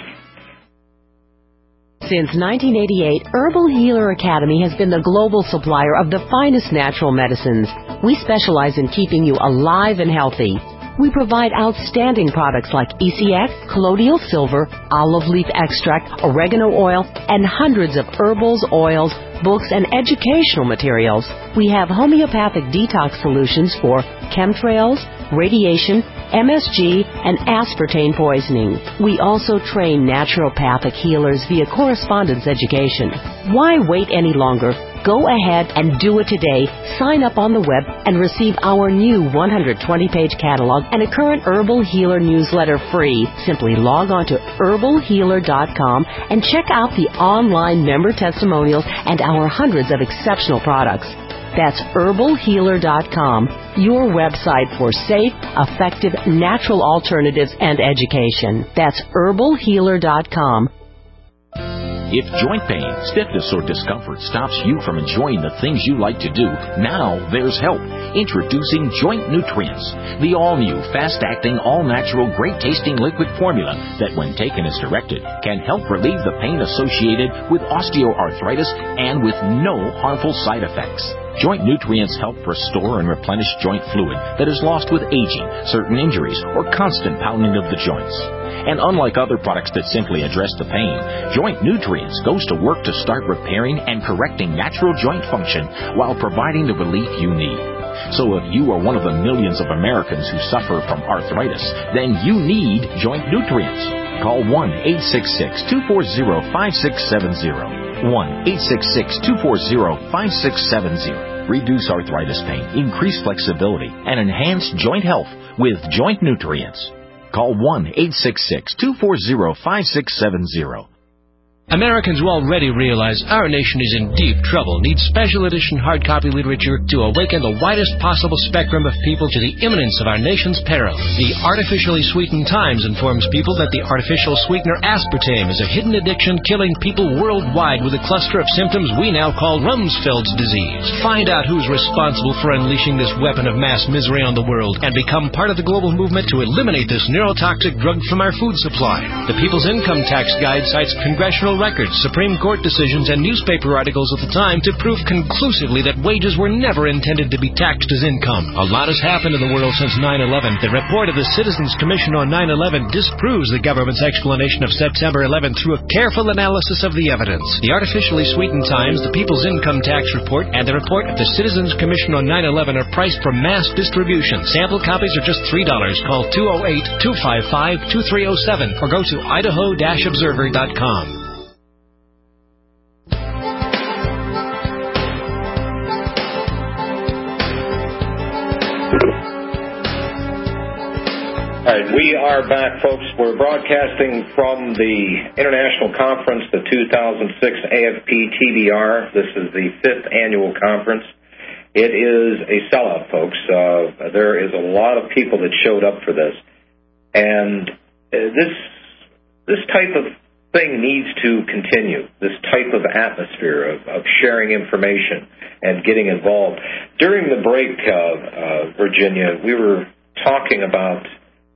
Since 1988, Herbal Healer Academy has been the global supplier of the finest natural medicines. We specialize in keeping you alive and healthy. We provide outstanding products like ECX, colloidal silver, olive leaf extract, oregano oil, and hundreds of herbals, oils, books, and educational materials. We have homeopathic detox solutions for chemtrails, radiation, MSG, and aspartame poisoning. We also train naturopathic healers via correspondence education. Why wait any longer? Go ahead and do it today. Sign up on the web and receive our new 120-page catalog and a current Herbal Healer newsletter free. Simply log on to herbalhealer.com and check out the online member testimonials and our hundreds of exceptional products. That's herbalhealer.com, your website for safe, effective, natural alternatives and education. That's herbalhealer.com. If joint pain, stiffness, or discomfort stops you from enjoying the things you like to do, now there's help. Introducing Joint Nutrients, the all-new, fast-acting, all-natural, great-tasting liquid formula that, when taken as directed, can help relieve the pain associated with osteoarthritis and with no harmful side effects. Joint Nutrients help restore and replenish joint fluid that is lost with aging, certain injuries, or constant pounding of the joints. And unlike other products that simply address the pain, Joint Nutrients goes to work to start repairing and correcting natural joint function while providing the relief you need. So if you are one of the millions of Americans who suffer from arthritis, then you need Joint Nutrients. Call 1-866-240-5670. 1-866-240-5670. Reduce arthritis pain, increase flexibility, and enhance joint health with Joint Nutrients. Call 1-866-240-5670. Americans who already realize our nation is in deep trouble need special edition hard copy literature to awaken the widest possible spectrum of people to the imminence of our nation's peril. The Artificially Sweetened Times informs people that the artificial sweetener aspartame is a hidden addiction killing people worldwide with a cluster of symptoms we now call Rumsfeld's disease. Find out who's responsible for unleashing this weapon of mass misery on the world and become part of the global movement to eliminate this neurotoxic drug from our food supply. The People's Income Tax Guide cites congressional records, Supreme Court decisions, and newspaper articles of the time to prove conclusively that wages were never intended to be taxed as income. A lot has happened in the world since 9/11. The report of the Citizens Commission on 9/11 disproves the government's explanation of September 11 through a careful analysis of the evidence. The Artificially Sweetened Times, the People's Income Tax Report, and the report of the Citizens Commission on 9/11 are priced for mass distribution. Sample copies are just $3. Call 208-255-2307 or go to idaho-observer.com. All right, we are back, folks. We're broadcasting from the International Conference, the 2006 AFP-TBR. This is the 5th annual conference. It is a sellout, folks. There is a lot of people that showed up for this. And this type of thing needs to continue, this type of atmosphere of sharing information and getting involved. During the break, Virginia, we were talking about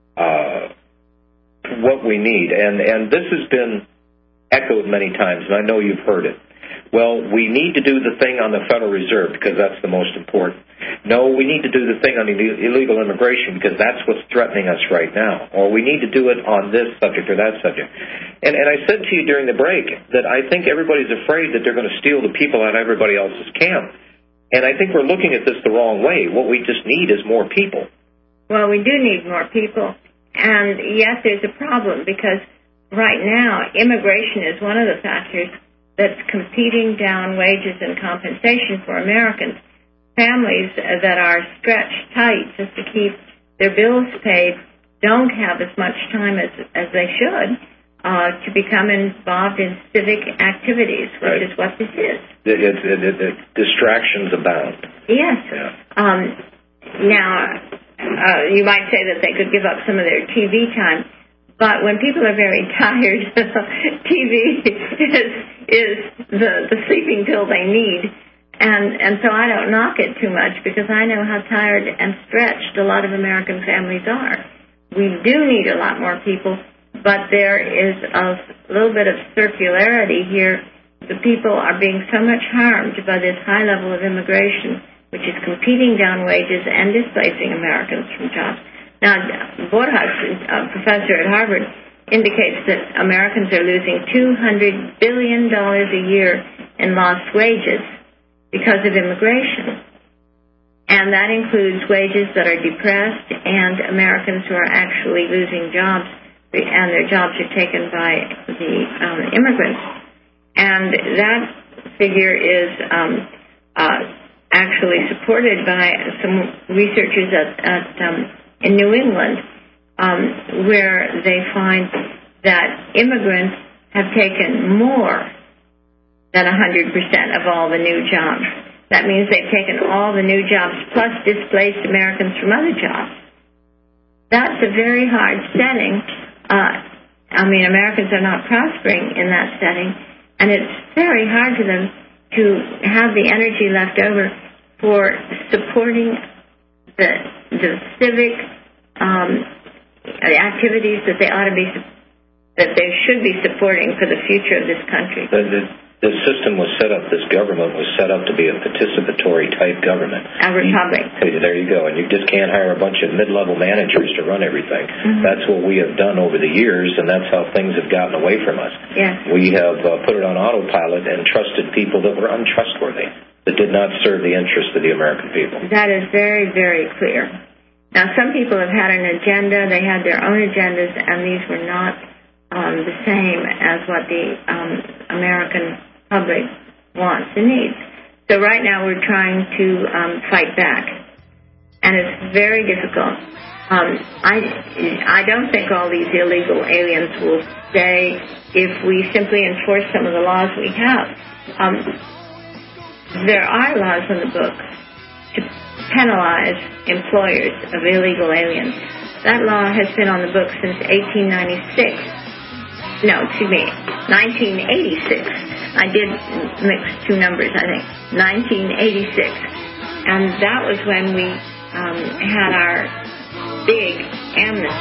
what we need, and this has been echoed many times, and I know you've heard it. Well, we need to do the thing on the Federal Reserve because that's the most important. no, we need to do the thing on illegal immigration because that's what's threatening us right now, or we need to do it on this subject or that subject. And I said to you during the break that I think everybody's afraid that they're going to steal the people out of everybody else's camp. And I think we're looking at this the wrong way. What we just need is more people. Well, we do need more people. And, yes, there's a problem because right now immigration is one of the factors that's competing down wages and compensation for Americans. Families that are stretched tight just to keep their bills paid don't have as much time as they should to become involved in civic activities, which is what this is. Distractions abound. Yes. Yeah. Now, you might say that they could give up some of their TV time, but when people are very tired, TV is the sleeping pill they need. And so I don't knock it too much because I know how tired and stretched a lot of American families are. We do need a lot more people, but there is a little bit of circularity here. The people are being so much harmed by this high level of immigration, which is competing down wages and displacing Americans from jobs. Now, Borjas, a professor at Harvard, indicates that Americans are losing $200 billion a year in lost wages because of immigration. And that includes wages that are depressed and Americans who are actually losing jobs, and their jobs are taken by the immigrants. And that figure is actually supported by some researchers in New England, where they find that immigrants have taken more than 100% of all the new jobs. That means they've taken all the new jobs plus displaced Americans from other jobs. That's a very hard setting. Americans are not prospering in that setting, and it's very hard for them to have the energy left over for supporting the civic activities that they should be supporting for the future of this country. The system was set up, this government was set up to be a participatory type government. A republic. There you go. And you just can't hire a bunch of mid-level managers to run everything. Mm-hmm. That's what we have done over the years, and that's how things have gotten away from us. Yes. We have put it on autopilot and trusted people that were untrustworthy, that did not serve the interests of the American people. That is very, very clear. Now, some people have had an agenda. They had their own agendas, and these were not the same as what the American public wants and needs. So right now we're trying to fight back, and it's very difficult. I don't think all these illegal aliens will stay if we simply enforce some of the laws we have. There are laws in the books to penalize employers of illegal aliens. That law has been on the books since 1986. No, excuse me, 1986. I did mix two numbers, I think. 1986. And that was when we had our big amnesty.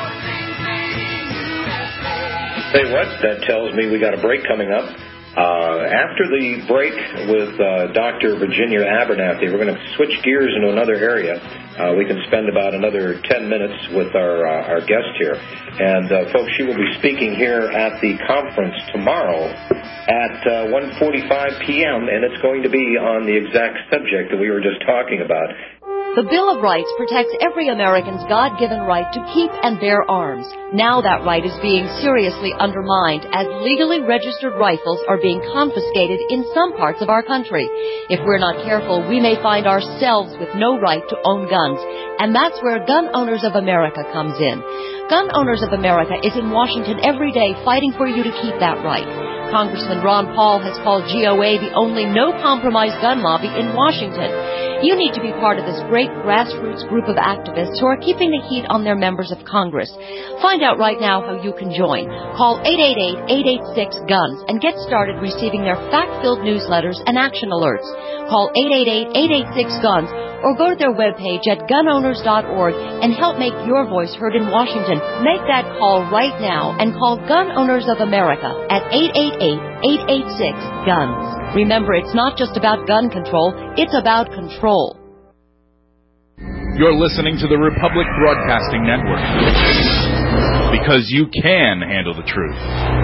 Say what? That tells me we got a break coming up. After the break with Dr. Virginia Abernathy, we're going to switch gears into another area. We can spend about another 10 minutes with our guest here. And, folks, she will be speaking here at the conference tomorrow at 1:45 p.m., and it's going to be on the exact subject that we were just talking about. The Bill of Rights protects every American's God-given right to keep and bear arms. Now that right is being seriously undermined as legally registered rifles are being confiscated in some parts of our country. If we're not careful, we may find ourselves with no right to own guns. And that's where Gun Owners of America comes in. Gun Owners of America is in Washington every day fighting for you to keep that right. Congressman Ron Paul has called GOA the only no-compromise gun lobby in Washington. You need to be part of this great grassroots group of activists who are keeping the heat on their members of Congress. Find out right now how you can join. Call 888-886-GUNS and get started receiving their fact-filled newsletters and action alerts. Call 888-886-GUNS or go to their webpage at gunowners.org and help make your voice heard in Washington. Make that call right now and call Gun Owners of America at 888-886-GUNS. Remember, it's not just about gun control, it's about control. You're listening to the Republic Broadcasting Network. Because you can handle the truth.